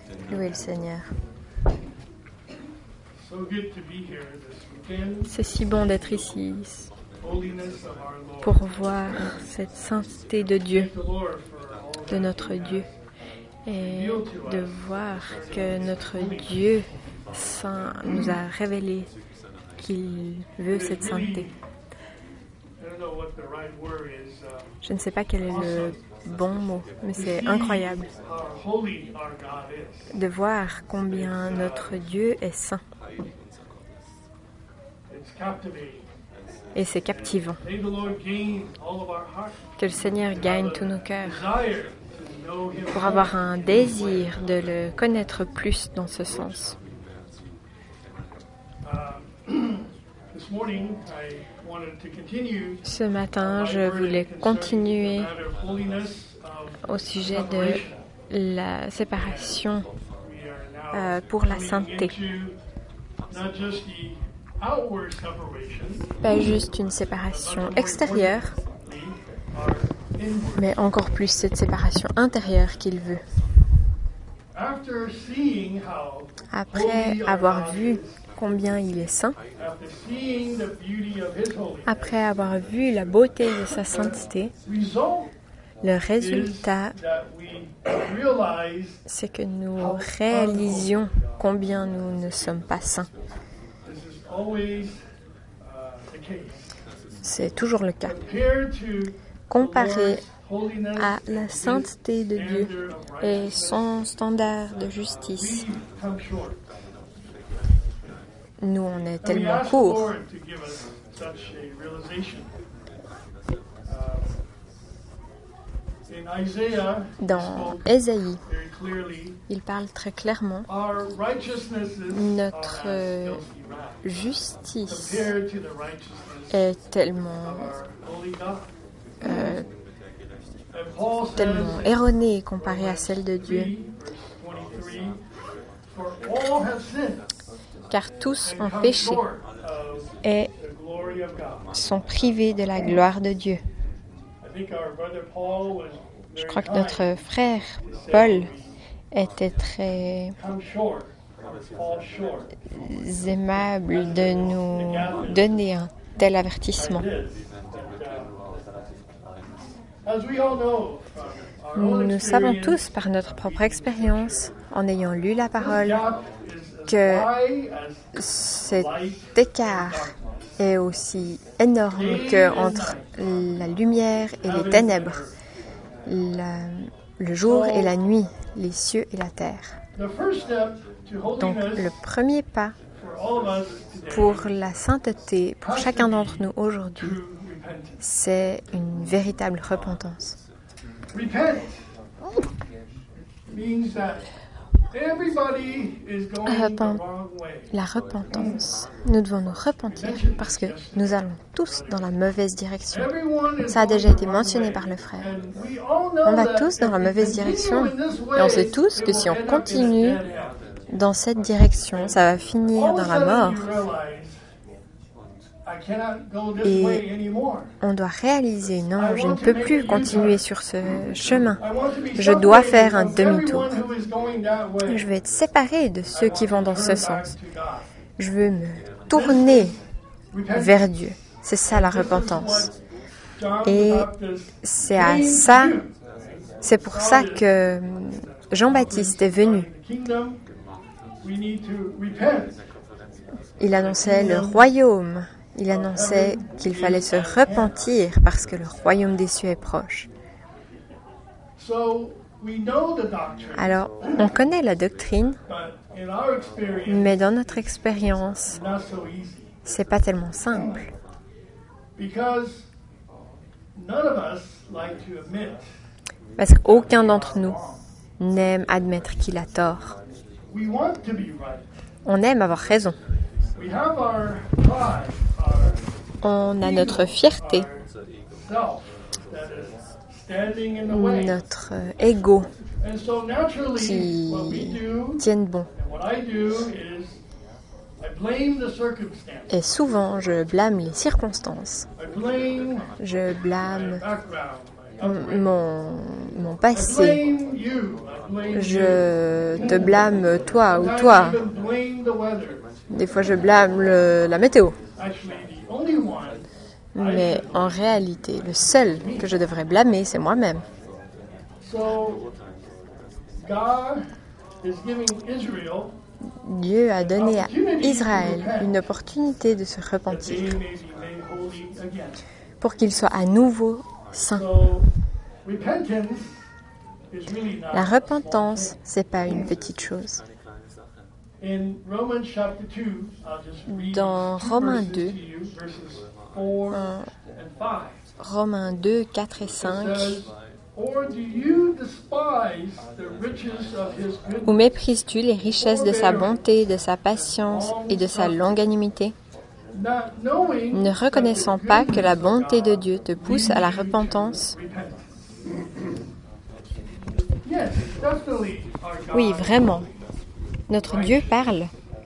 Louez le Seigneur. C'est si bon d'être ici pour voir cette sainteté de Dieu, de notre Dieu, et de voir que notre Dieu saint nous a révélé qu'il veut cette sainteté. Je ne sais pas quel est le bon mot, mais c'est incroyable de voir combien notre Dieu est saint. Et c'est captivant. Que le Seigneur gagne tous nos cœurs pour avoir un désir de le connaître plus dans ce sens. Ce matin, je voulais continuer au sujet de la séparation pour la sainteté. Pas juste une séparation extérieure, mais encore plus cette séparation intérieure qu'il veut. Après avoir vu combien il est saint, après avoir vu la beauté de sa sainteté, le résultat, c'est que nous réalisions combien nous ne sommes pas saints. C'est toujours le cas. Comparé à la sainteté de Dieu et son standard de justice, nous, on est tellement court. Dans Ésaïe, il parle très clairement, notre justice est tellement erronée comparée à celle de Dieu. Car tous ont péché et sont privés de la gloire de Dieu. Je crois que notre frère Paul était très aimable de nous donner un tel avertissement. Nous savons tous par notre propre expérience, en ayant lu la parole, que cet écart est aussi énorme qu'entre la lumière et les ténèbres, le jour et la nuit, les cieux et la terre. Donc, le premier pas pour la sainteté, pour chacun d'entre nous aujourd'hui, c'est une véritable repentance. La repentance, nous devons nous repentir parce que nous allons tous dans la mauvaise direction. Ça a déjà été mentionné par le frère. On va tous dans la mauvaise direction et on sait tous que si on continue dans cette direction, ça va finir dans la mort. Et on doit réaliser, non, je ne peux plus continuer sur ce chemin. Je dois faire un demi-tour. Je veux être séparé de ceux qui vont dans ce sens. Je veux me tourner vers Dieu. C'est ça la repentance. Et c'est à ça, c'est pour ça que Jean-Baptiste est venu. Il annonçait le royaume. Il annonçait qu'il fallait se repentir parce que le royaume des cieux est proche. Alors, on connaît la doctrine, mais dans notre expérience, c'est pas tellement simple. Parce qu'aucun d'entre nous n'aime admettre qu'il a tort. On aime avoir raison. On a notre fierté, notre ego qui tiennent bon. Et souvent, je blâme les circonstances. Je blâme mon passé. je te blâme toi ou toi. Des fois, je blâme la météo. Mais en réalité, le seul que je devrais blâmer, c'est moi-même. Dieu a donné à Israël une opportunité de se repentir pour qu'il soit à nouveau saint. La repentance, c'est pas une petite chose. Dans Romains 2, Romains 2, 4 et 5, ou méprises-tu les richesses de sa bonté, de sa patience et de sa longanimité, ne reconnaissant pas que la bonté de Dieu te pousse à la repentance? Oui, vraiment. Notre Dieu parle.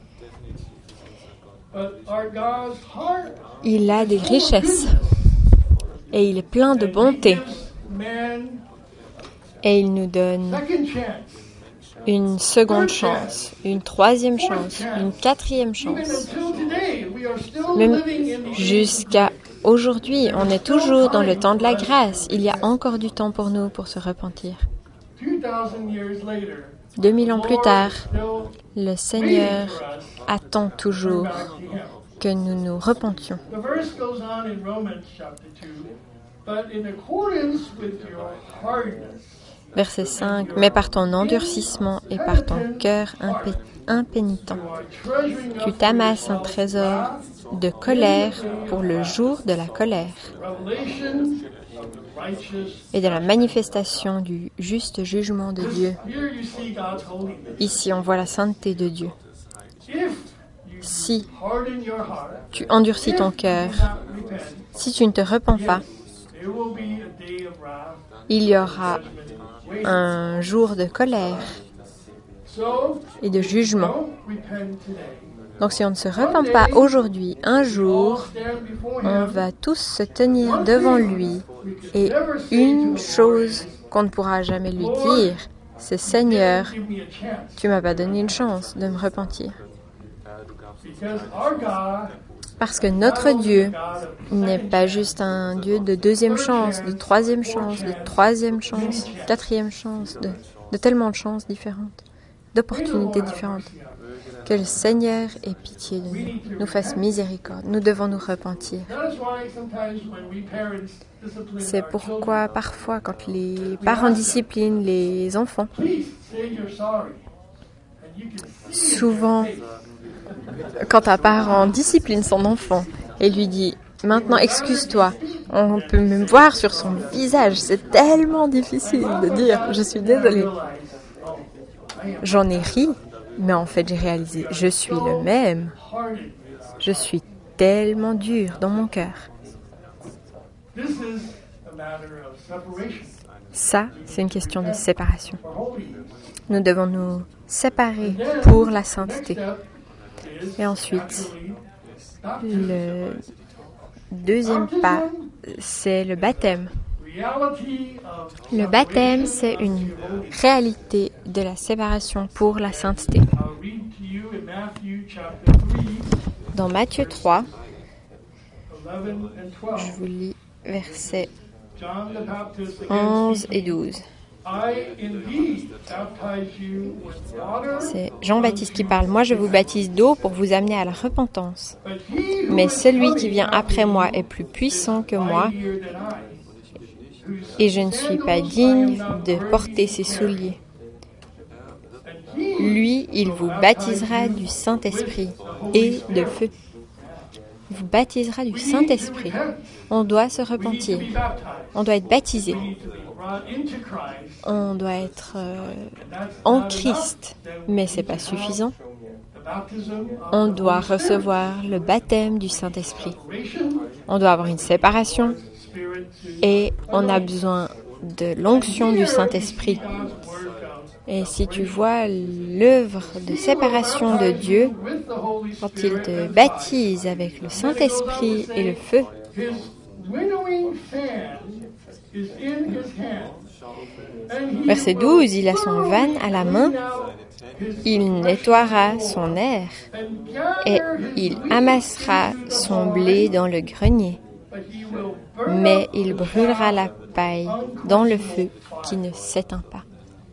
Il a des richesses et il est plein de bonté. Et il nous donne une seconde chance, une troisième chance, une quatrième chance. Même jusqu'à aujourd'hui, on est toujours dans le temps de la grâce. Il y a encore du temps pour nous pour se repentir. 2000 ans plus tard, le Seigneur attend toujours que nous nous repentions. Verset 5. Mais par ton endurcissement et par ton cœur impénitent, tu t'amasses un trésor de colère pour le jour de la colère et de la manifestation du juste jugement de Dieu. Ici, on voit la sainteté de Dieu. Si tu endurcis ton cœur, si tu ne te repens pas, il y aura un jour de colère et de jugement. Donc si on ne se repent pas aujourd'hui, un jour, on va tous se tenir devant lui et une chose qu'on ne pourra jamais lui dire, c'est « Seigneur, tu m'as pas donné une chance de me repentir ». Parce que notre Dieu n'est pas juste un Dieu de deuxième chance, de troisième chance, quatrième chance, de tellement de chances différentes, d'opportunités différentes. Que le Seigneur ait pitié de nous, nous fasse miséricorde. Nous devons nous repentir. C'est pourquoi parfois, quand les parents disciplinent les enfants, souvent, quand un parent discipline son enfant et lui dit « Maintenant, excuse-toi », on peut même voir sur son visage, c'est tellement difficile de dire « Je suis désolée ». J'en ai ri, mais en fait, j'ai réalisé « Je suis le même ». Je suis tellement dur dans mon cœur. Ça, c'est une question de séparation. Nous devons nous séparer pour la sainteté. Et ensuite, le deuxième pas, c'est le baptême. Le baptême, c'est une réalité de la séparation pour la sainteté. Dans Matthieu 3, je vous lis versets 11 et 12. C'est Jean-Baptiste qui parle. « Moi, je vous baptise d'eau pour vous amener à la repentance. Mais celui qui vient après moi est plus puissant que moi, et je ne suis pas digne de porter ses souliers. Lui, il vous baptisera du Saint-Esprit et de feu. » Il vous baptisera du Saint-Esprit. On doit se repentir. On doit être baptisé. On doit être en Christ, mais ce n'est pas suffisant. On doit recevoir le baptême du Saint-Esprit. On doit avoir une séparation et on a besoin de l'onction du Saint-Esprit. Et si tu vois l'œuvre de séparation de Dieu, quand il te baptise avec le Saint-Esprit et le feu, Verset 12, il a son van à la main, il nettoiera son aire et il amassera son blé dans le grenier. Mais il brûlera la paille dans le feu qui ne s'éteint pas.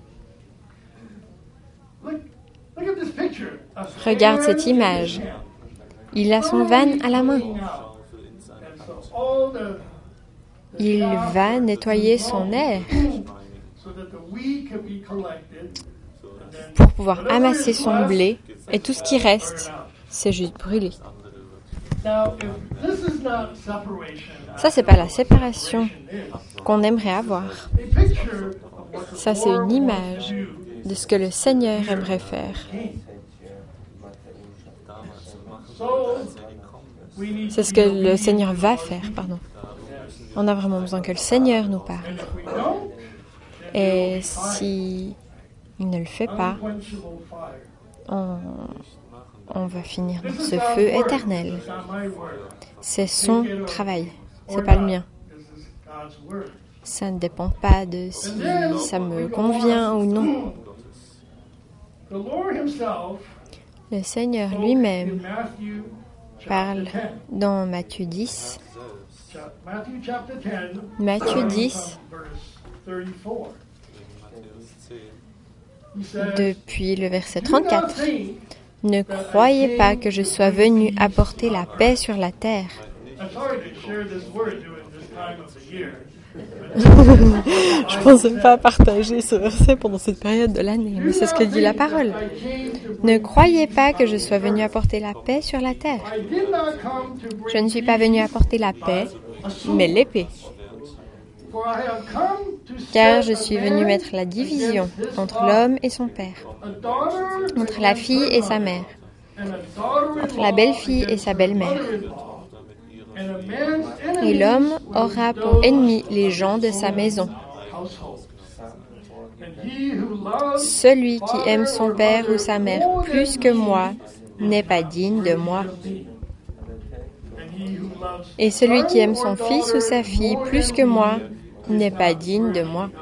Regarde cette image. Il a son van à la main. Il va nettoyer son aire pour pouvoir amasser son blé et tout ce qui reste, c'est juste brûler. Ça, c'est pas la séparation qu'on aimerait avoir. Ça, c'est une image de ce que le Seigneur aimerait faire. C'est ce que le Seigneur va faire, pardon. On a vraiment besoin que le Seigneur nous parle. Et si il ne le fait pas, on va finir dans ce feu éternel. C'est son travail, c'est pas le mien. Ça ne dépend pas de si ça me convient ou non. Le Seigneur lui-même parle dans Matthieu 10. Matthieu 10, depuis le verset 34. Ne croyez pas que je sois venu apporter la paix sur la terre. Je ne pensais pas partager ce verset pendant cette période de l'année, mais c'est ce que dit la parole. Ne croyez pas que je sois venu apporter la paix sur la terre. Je ne suis pas venu apporter la paix, mais l'épée. Car je suis venu mettre la division entre l'homme et son père, entre la fille et sa mère, entre la belle-fille et sa belle-mère. Et l'homme aura pour ennemi les gens de sa maison. Celui qui aime son père ou sa mère plus que moi n'est pas digne de moi. Et celui qui aime son fils ou sa fille plus que moi n'est pas digne de moi.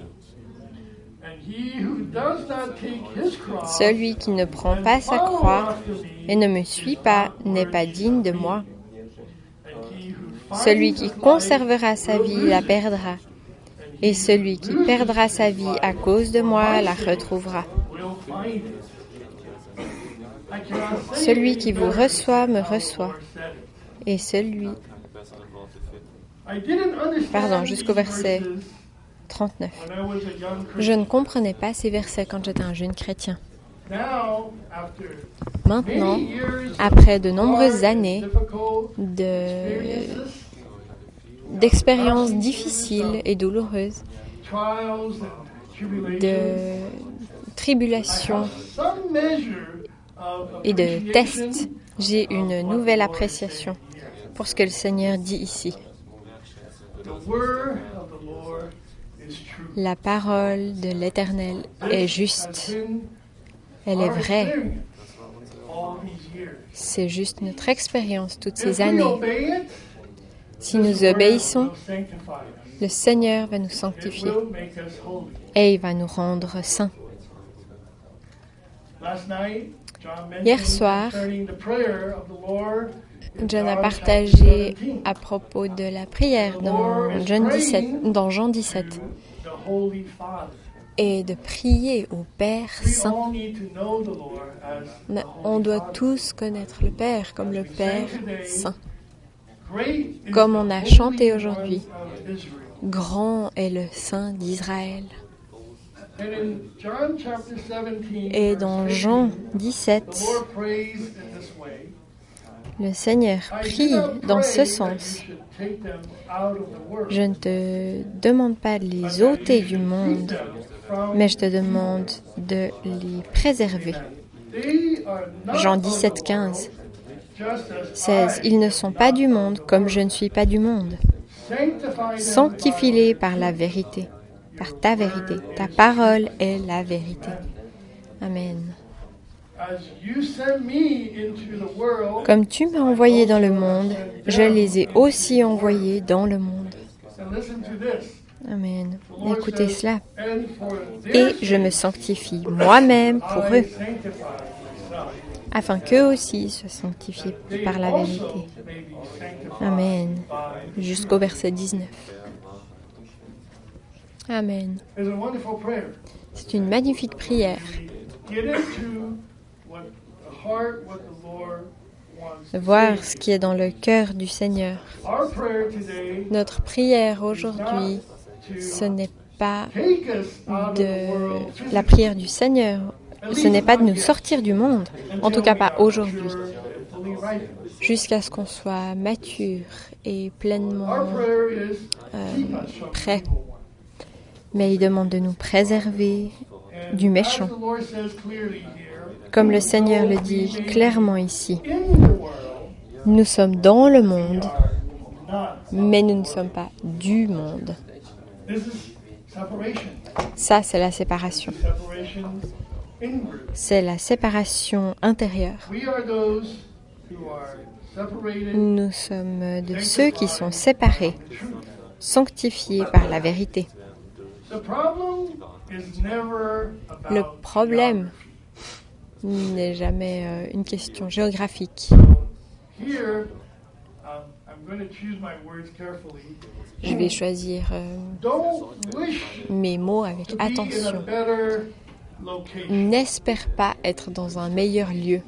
Celui qui ne prend pas sa croix et ne me suit pas n'est pas digne de moi. Celui qui conservera sa vie la perdra, et celui qui perdra sa vie à cause de moi la retrouvera. Celui qui vous reçoit me reçoit, et celui... jusqu'au verset 39. Je ne comprenais pas ces versets quand j'étais un jeune chrétien. Maintenant, après de nombreuses années d'expériences difficiles et douloureuses, de tribulations et de tests, j'ai une nouvelle appréciation pour ce que le Seigneur dit ici. La parole de l'Éternel est juste. Elle est vraie. C'est juste notre expérience toutes ces années. Si nous obéissons, le Seigneur va nous sanctifier et il va nous rendre saints. Hier soir, John a partagé à propos de la prière dans Jean 17 et de prier au Père Saint. On doit tous connaître le Père comme le Père Saint. Comme on a chanté aujourd'hui, grand est le Saint d'Israël. Et dans Jean 17, le Seigneur prie dans ce sens. Je ne te demande pas de les ôter du monde, mais je te demande de les préserver. Jean 17, 15. 16. Ils ne sont pas du monde comme je ne suis pas du monde. Sanctifie-les par la vérité, par ta vérité. Ta parole est la vérité. Amen. Comme tu m'as envoyé dans le monde, je les ai aussi envoyés dans le monde. Amen. Écoutez cela. Et je me sanctifie moi-même pour eux, afin qu'eux aussi soient sanctifiés par la vérité. Amen. Jusqu'au verset 19. Amen. C'est une magnifique prière. De voir ce qui est dans le cœur du Seigneur. Notre prière aujourd'hui, ce n'est pas de la prière du Seigneur. Ce n'est pas de nous sortir du monde, en tout cas pas aujourd'hui, jusqu'à ce qu'on soit mature et pleinement prêt. Mais il demande de nous préserver du méchant. Comme le Seigneur le dit clairement ici, nous sommes dans le monde, mais nous ne sommes pas du monde. Ça, c'est la séparation. C'est la séparation intérieure. Nous sommes de ceux qui sont séparés, sanctifiés par la vérité. Le problème n'est jamais une question géographique. Je vais choisir mes mots avec attention. N'espère pas être dans un meilleur lieu.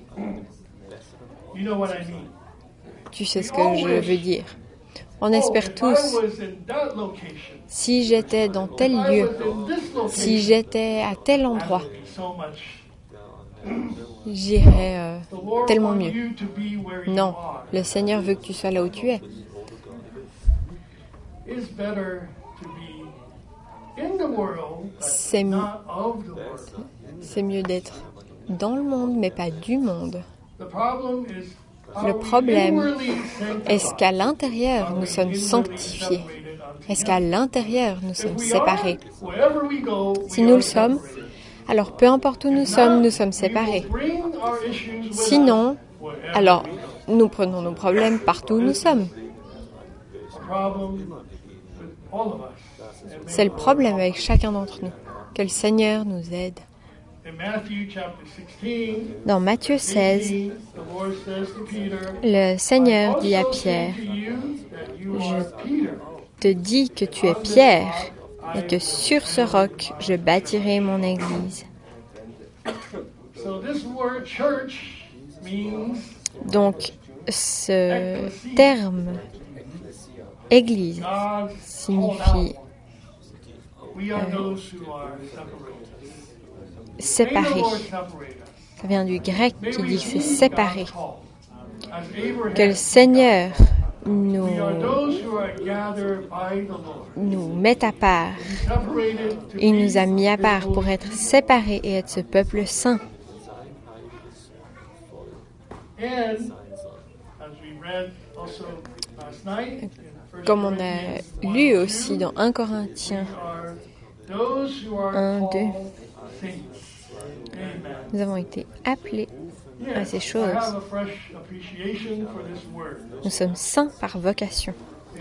Tu sais ce que je veux dire. On espère tous. Si j'étais dans tel lieu, si j'étais à tel endroit, j'irais tellement mieux. Non, le Seigneur veut que tu sois là où tu es. C'est mieux d'être dans le monde, mais pas du monde. Le problème, est-ce qu'à l'intérieur, nous sommes sanctifiés? Est-ce qu'à l'intérieur, nous sommes séparés? Si nous le sommes, alors peu importe où nous sommes séparés. Sinon, alors nous prenons nos problèmes partout où nous sommes. C'est le problème avec chacun d'entre nous. Que le Seigneur nous aide. Dans Matthieu 16, le Seigneur dit à Pierre, « Je te dis que tu es Pierre, et que sur ce roc, je bâtirai mon église. » Donc, ce terme « église » signifie séparé. Ça vient du grec qui dit que c'est séparé. Que le Seigneur nous met à part. Il nous a mis à part pour être séparés et être ce peuple saint. Comme on a lu aussi dans 1 Corinthiens 1, 2, nous avons été appelés à ces choses. Nous sommes saints par vocation.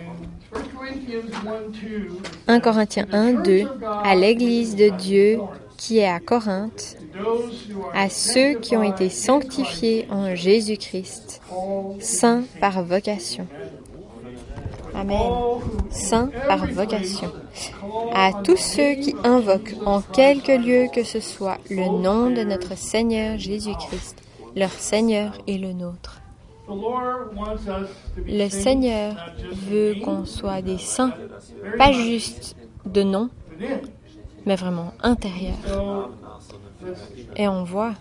1 Corinthiens 1, 2, à l'Église de Dieu qui est à Corinthe, à ceux qui ont été sanctifiés en Jésus-Christ, saints par vocation. Amen. Saints par vocation. À tous ceux qui invoquent en quelque lieu que ce soit le nom de notre Seigneur Jésus-Christ, leur Seigneur et le nôtre. Le Seigneur veut qu'on soit des saints, pas juste de nom, mais vraiment intérieurs. Et on voit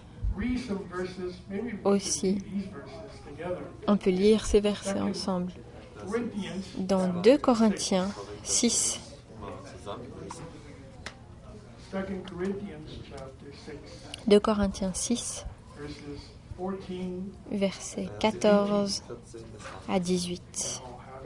aussi, on peut lire ces versets ensemble. Dans 2 Corinthiens 6. 2 Corinthiens 6, versets 14 à 18.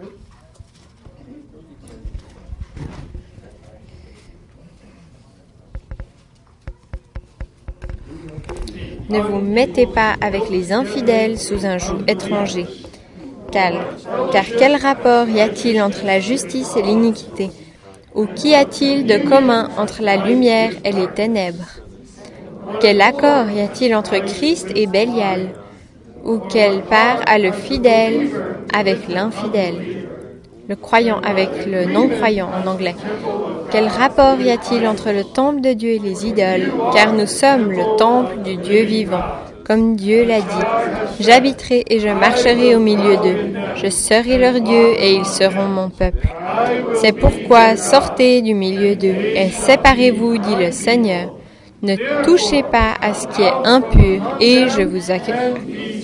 Ne vous mettez pas avec les infidèles sous un joug étranger. Car quel rapport y a-t-il entre la justice et l'iniquité? Ou qu'y a-t-il de commun entre la lumière et les ténèbres? Quel accord y a-t-il entre Christ et Bélial? Ou quelle part a le fidèle avec l'infidèle? Le croyant avec le non-croyant en anglais. Quel rapport y a-t-il entre le temple de Dieu et les idoles? Car nous sommes le temple du Dieu vivant, comme Dieu l'a dit. J'habiterai et je marcherai au milieu d'eux. Je serai leur Dieu et ils seront mon peuple. C'est pourquoi sortez du milieu d'eux et séparez-vous, dit le Seigneur. Ne touchez pas à ce qui est impur et je vous accueillerai.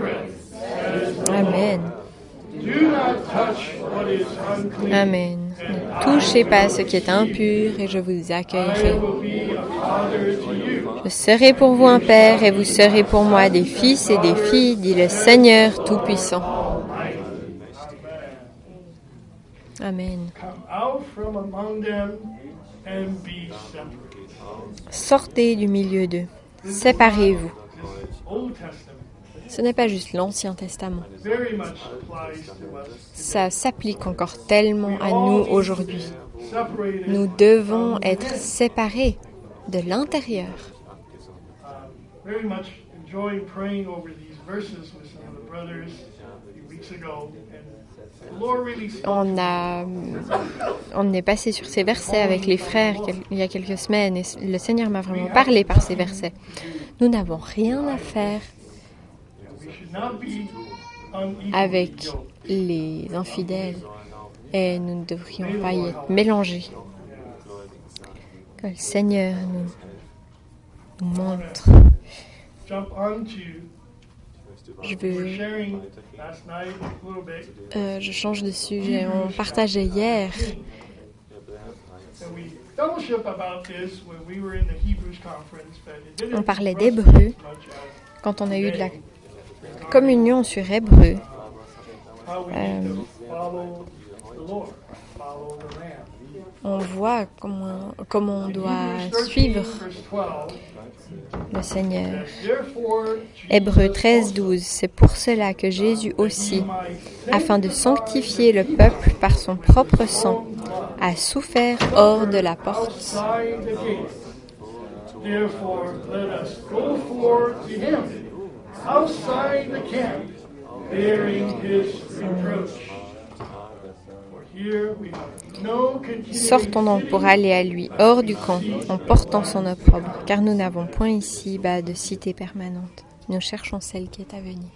Amen. Amen. Ne touchez pas à ce qui est impur et je vous accueillerai. Je serai pour vous un père et vous serez pour moi des fils et des filles, dit le Seigneur Tout-Puissant. Amen. Sortez du milieu d'eux. Séparez-vous. Ce n'est pas juste l'Ancien Testament. Ça s'applique encore tellement à nous aujourd'hui. Nous devons être séparés de l'intérieur. On est passé sur ces versets avec les frères il y a quelques semaines et le Seigneur m'a vraiment parlé par ces versets. Nous n'avons rien à faire avec les infidèles et nous ne devrions pas y être mélangés. Que le Seigneur nous montre. Je change de sujet. On partageait hier. On parlait d'hébreu quand on a eu de la communion sur hébreu. On voit comment on doit suivre le Seigneur. Hébreux 13, 12. C'est pour cela que Jésus aussi, afin de sanctifier le peuple par son propre sang, a souffert hors de la porte. Sortons donc pour aller à lui hors du camp en portant son opprobre, car nous n'avons point ici-bas de cité permanente. Nous cherchons celle qui est à venir.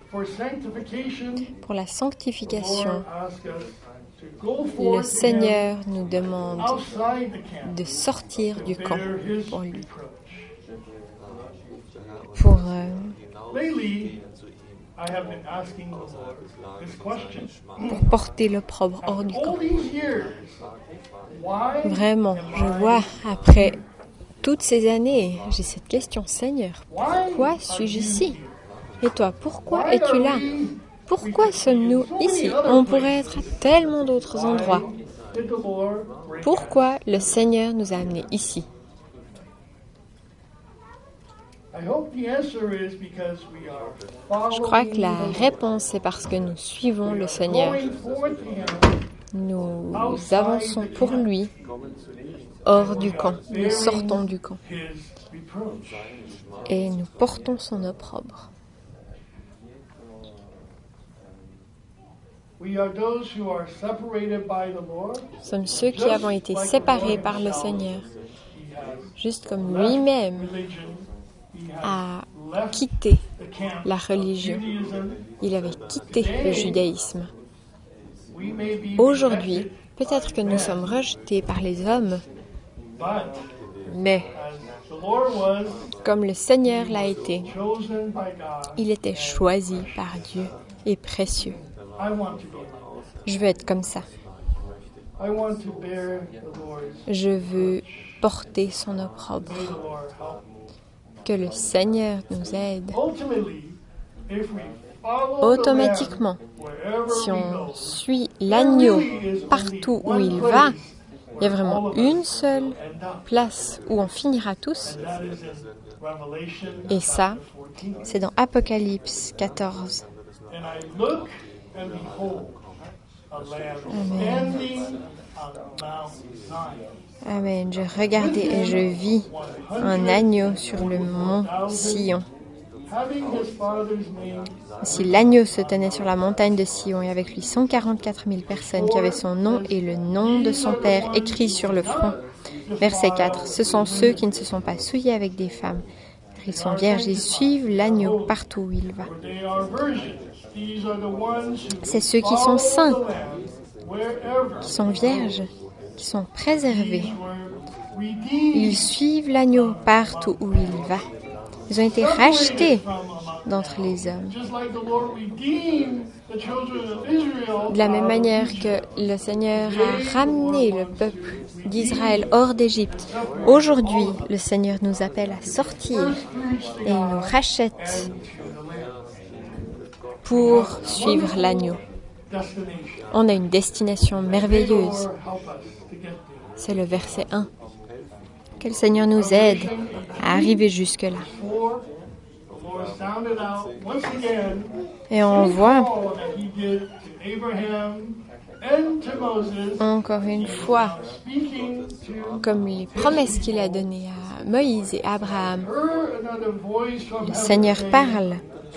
Pour la sanctification, le Seigneur nous demande de sortir du camp pour lui. Pour porter l'opprobre hors du camp. Vraiment, je vois, après toutes ces années, j'ai cette question, Seigneur, pourquoi suis-je ici? Et toi, pourquoi es-tu là? Pourquoi sommes-nous ici? On pourrait être à tellement d'autres endroits. Pourquoi le Seigneur nous a amenés ici? Je crois que la réponse est parce que nous suivons le Seigneur. Nous avançons pour lui hors du camp. Nous sortons du camp. Et nous portons son opprobre. Nous sommes ceux qui avons été séparés par le Seigneur, juste comme lui-même a quitté la religion. Il avait quitté le judaïsme. Aujourd'hui, peut-être que nous sommes rejetés par les hommes, mais comme le Seigneur l'a été, il était choisi par Dieu et précieux. Je veux être comme ça. Je veux porter son opprobre. Que le Seigneur nous aide. Automatiquement, si on suit l'agneau partout où il va, il y a vraiment une seule place où on finira tous. Et ça, c'est dans Apocalypse 14. Amen. Amen. Je regardais et je vis un agneau sur le mont Sion. Si l'agneau se tenait sur la montagne de Sion et avec lui 144 000 personnes qui avaient son nom et le nom de son père écrit sur le front. Verset 4. Ce sont ceux qui ne se sont pas souillés avec des femmes, car ils sont vierges, ils suivent l'agneau partout où il va. C'est ceux qui sont saints, qui sont vierges, qui sont préservés. Ils suivent l'agneau partout où il va. Ils ont été rachetés d'entre les hommes. De la même manière que le Seigneur a ramené le peuple d'Israël hors d'Égypte, aujourd'hui, le Seigneur nous appelle à sortir et il nous rachète pour suivre l'agneau. On a une destination merveilleuse. C'est le verset 1. Que le Seigneur nous aide à arriver jusque-là. Et on voit encore une fois, comme les promesses qu'il a données à Moïse et Abraham, le Seigneur parle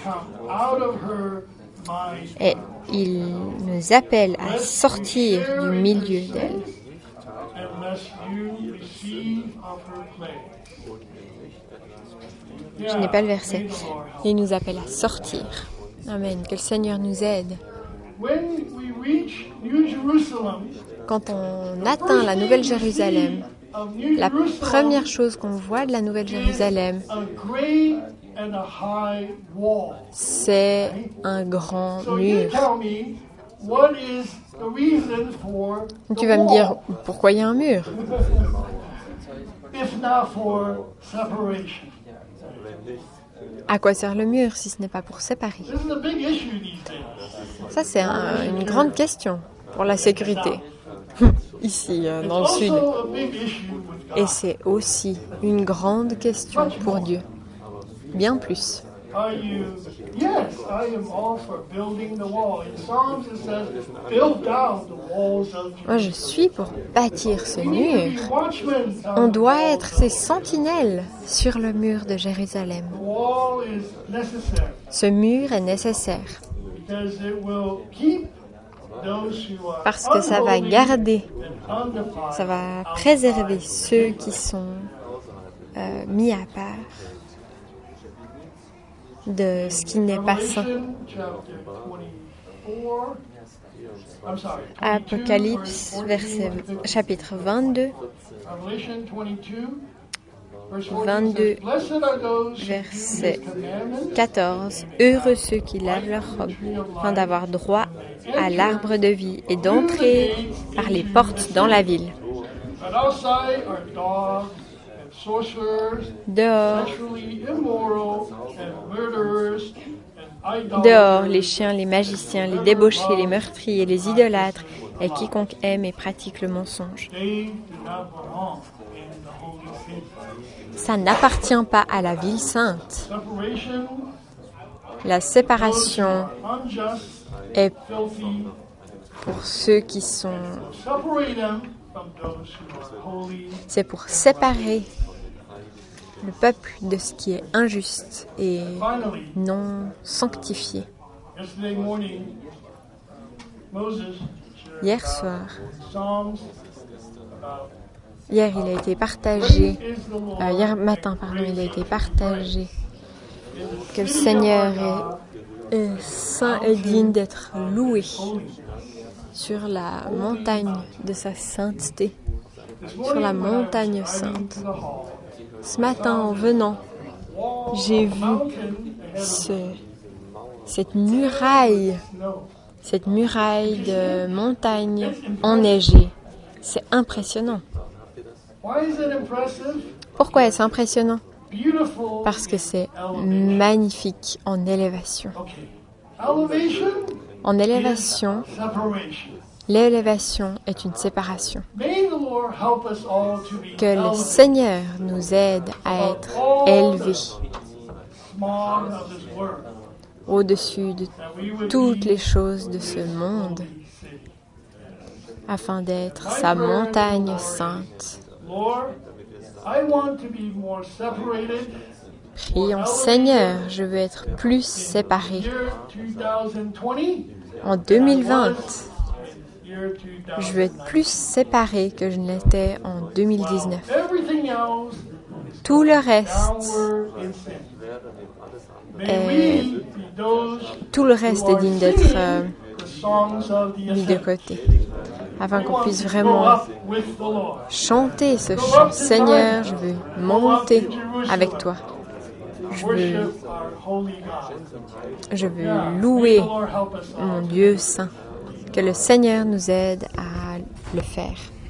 et il nous appelle à sortir du milieu d'elle. Je n'ai pas le verset. Il nous appelle à sortir. Amen. Que le Seigneur nous aide. Quand on atteint la Nouvelle Jérusalem, la première chose qu'on voit de la Nouvelle Jérusalem, c'est un grand mur. Tu vas me dire, pourquoi il y a un mur? À quoi sert le mur si ce n'est pas pour séparer? Ça, c'est une grande question pour la sécurité, ici, dans le sud. Et c'est aussi une grande question pour Dieu. Bien plus. Moi, je suis pour bâtir ce mur. On doit être ces sentinelles sur le mur de Jérusalem. Ce mur est nécessaire. Parce que ça va garder, ça va préserver ceux qui sont mis à part de ce qui n'est pas saint. Apocalypse, chapitre 22, verset 14. Heureux ceux qui lavent leurs robes, afin d'avoir droit à l'arbre de vie et d'entrer par les portes dans la ville. Dehors, les chiens, les magiciens, les débauchés, les meurtriers, les idolâtres, et quiconque aime et pratique le mensonge. Ça n'appartient pas à la ville sainte. La séparation est pour ceux qui sont... C'est pour séparer le peuple de ce qui est injuste et non sanctifié. Hier matin, il a été partagé que le Seigneur est saint et digne d'être loué sur la montagne de sa sainteté, sur la montagne sainte. Ce matin, en venant, j'ai vu cette muraille de montagne enneigée. C'est impressionnant. Pourquoi est-ce impressionnant? Parce que c'est magnifique en élévation. En élévation, l'élévation est une séparation. Que le Seigneur nous aide à être élevés au-dessus de toutes les choses de ce monde afin d'être sa montagne sainte. Prions, Seigneur, je veux être plus séparé. En 2020, je veux être plus séparé que je ne l'étais en 2019. Tout le reste est digne d'être mis de côté, afin qu'on puisse vraiment chanter ce chant. Seigneur, je veux monter avec toi. Je veux louer mon Dieu saint. Que le Seigneur nous aide à le faire.